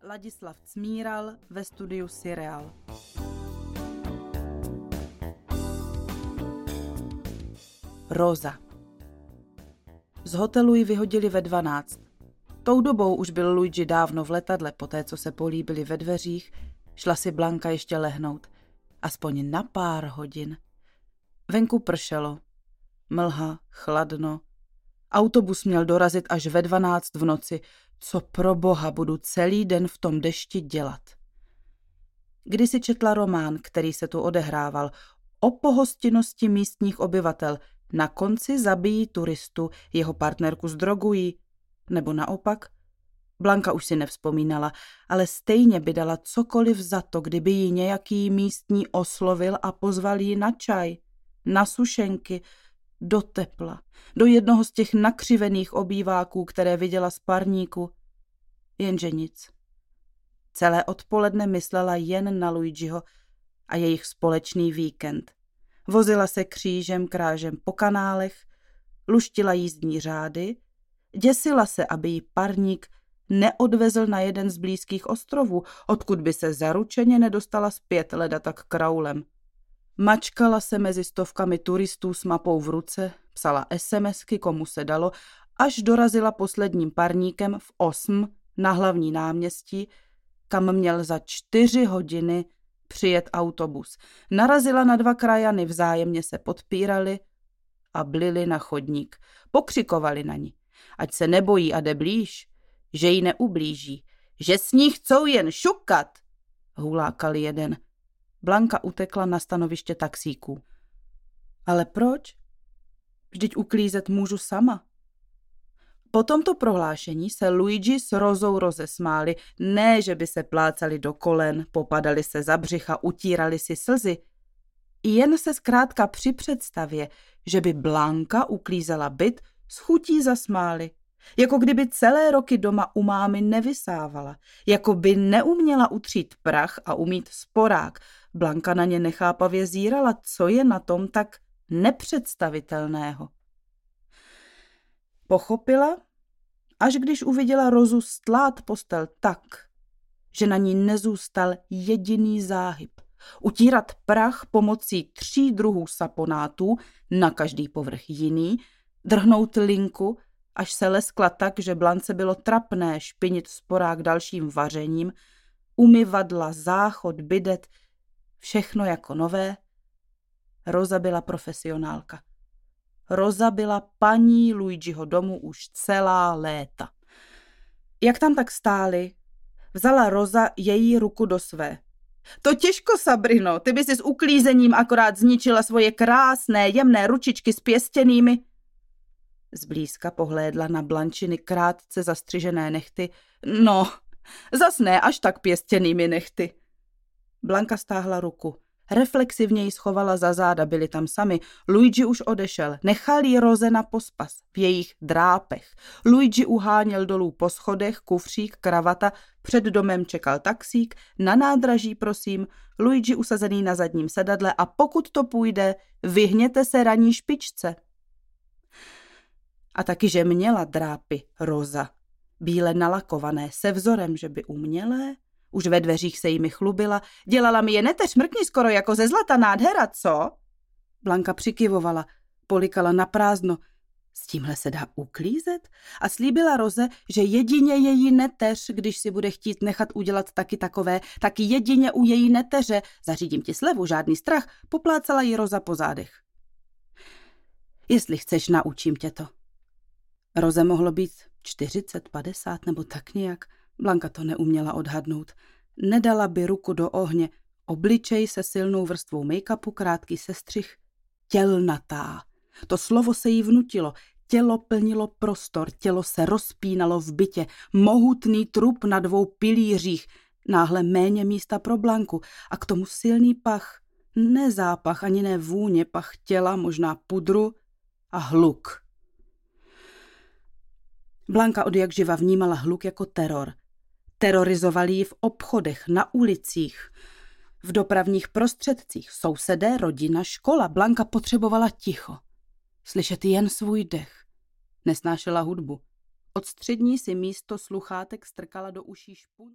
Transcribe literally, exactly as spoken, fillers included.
Ladislav Cmíral ve studiu Serial. Rosa. Z hotelu ji vyhodili ve dvanáct. Tou dobou už byl Luigi dávno v letadle, poté co se políbili ve dveřích, šla si Blanka ještě lehnout. Aspoň na pár hodin. Venku pršelo. Mlha, chladno. Autobus měl dorazit až ve dvanáct v noci. Co pro boha budu celý den v tom dešti dělat? Kdysi četla román, který se tu odehrával, o pohostinnosti místních obyvatel. Na konci zabijí turistu, jeho partnerku zdrogují. Nebo naopak? Blanka už si nevzpomínala, ale stejně by dala cokoliv za to, kdyby ji nějaký místní oslovil a pozval ji na čaj, na sušenky, do tepla, do jednoho z těch nakřivených obýváků, které viděla z parníku. Jenže nic. Celé odpoledne myslela jen na Luigiho a jejich společný víkend. Vozila se křížem krážem po kanálech, luštila jízdní řády, děsila se, aby jí parník neodvezl na jeden z blízkých ostrovů, odkud by se zaručeně nedostala zpět leda tak kraulem. Mačkala se mezi stovkami turistů s mapou v ruce, psala esemesky, komu se dalo, až dorazila posledním parníkem v osm na hlavní náměstí, kam měl za čtyři hodiny přijet autobus. Narazila na dva krajany, vzájemně se podpírali a blili na chodník. Pokřikovali na ní, ať se nebojí a jde blíž, že jí neublíží, že s ní chcou jen šukat, hulákal jeden. Blanka utekla na stanoviště taxíků. Ale proč? Vždyť uklízet můžu sama. Po tomto prohlášení se Luigi s Rozou rozesmáli, ne, že by se plácali do kolen, popadali se za břicha, utírali si slzy. Jen se zkrátka při představě, že by Blanka uklízela byt, s chutí zasmáli. Jako kdyby celé roky doma u mámy nevysávala. Jako by neuměla utřít prach a umýt sporák. Blanka na ně nechápavě zírala, co je na tom tak nepředstavitelného. Pochopila, až když uviděla Rozu stlát postel tak, že na ní nezůstal jediný záhyb. Utírat prach pomocí tří druhů saponátů, na každý povrch jiný, drhnout linku, až se leskla tak, že Blance bylo trapné špinit sporák dalším vařením, umyvadla, záchod, bidet, všechno jako nové. Roza byla profesionálka. Roza byla paní Luigiho domu už celá léta. Jak tam tak stáli, vzala Roza její ruku do své. To těžko, Sabrino, ty by si s uklízením akorát zničila svoje krásné, jemné ručičky s pěstěnými. Zblízka pohlédla na Blančiny krátce zastřižené nehty. No, zas ne až tak pěstěnými nehty. Blanka stáhla ruku. Reflexivně ji schovala za záda, byli tam sami. Luigi už odešel, nechal jí Roze na pospas v jejich drápech. Luigi uháněl dolů po schodech, kufřík, kravata, před domem čekal taxík, na nádraží prosím, Luigi usazený na zadním sedadle a pokud to půjde, vyhněte se ranní špičce. A taky, že měla drápy Roza, bíle nalakované, se vzorem, že by umělé. Už ve dveřích se jimi chlubila. Dělala mi je, neteř, mrkni skoro jako ze zlata, nádhera, co? Blanka přikyvovala, polikala na prázdno. S tímhle se dá uklízet? A slíbila Roze, že jedině její neteř, když si bude chtít nechat udělat taky takové, tak jedině u její neteře, zařídím ti slevu, žádný strach, poplácala jí Roza po zádech. Jestli chceš, naučím tě to. Roze mohlo být čtyřicet, padesát nebo tak nějak. Blanka to neuměla odhadnout. Nedala by ruku do ohně, obličej se silnou vrstvou make-upu, krátký sestřih, tělnatá. To slovo se jí vnutilo, tělo plnilo prostor, tělo se rozpínalo v bytě, mohutný trup na dvou pilířích, náhle méně místa pro Blanku a k tomu silný pach, ne zápach, ani ne vůně, pach těla, možná pudru a hluk. Blanka od jak živa vnímala hluk jako teror. Terorizovali ji v obchodech, na ulicích, v dopravních prostředcích, sousedé, rodina, škola. Blanka potřebovala ticho. Slyšet jen svůj dech. Nesnášela hudbu. Od střední si místo sluchátek strkala do uší špuň.